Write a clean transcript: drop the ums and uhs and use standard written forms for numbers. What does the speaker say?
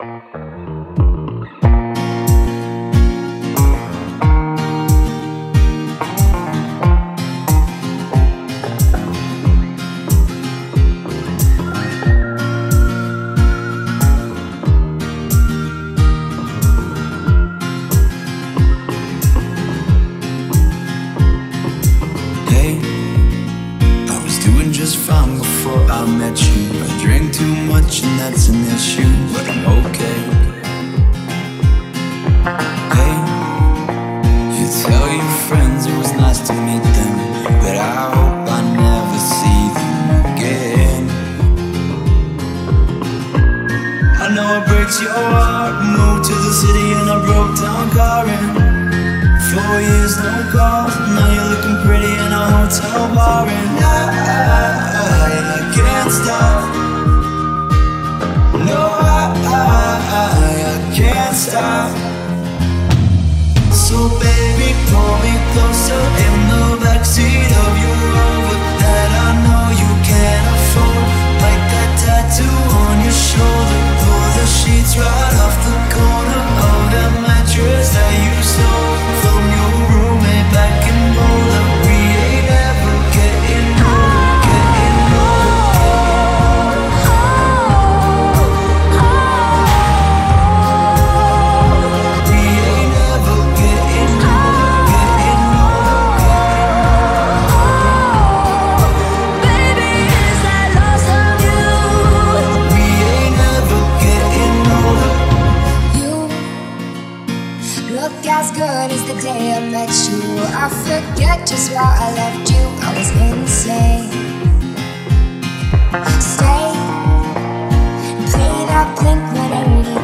Hey, I was doing just fine before I met you. I drank too much and that's an issue, but I'm okay. Hey, you tell your friends it was nice to meet them, but I hope I never see them again. I know it breaks your heart. Moved to the city and I broke down crying. 4 years, no calls. Now you're looking pretty in a hotel bar, and I can't stop. No, I can't stop. So baby, pull me closer in the backseat of your Rover that I know you can't afford. Like that tattoo on your shoulder. Pull the sheets right off the corner of that mattress that you stole from your roommate back in Boulder. We ain't ever getting older, getting older. We ain't ever getting older, getting older. Baby, is that lost on you? We ain't ever getting older. You look as good as the day I met you. I forget just why I left you. I was insane. Stay, play that Blink-182.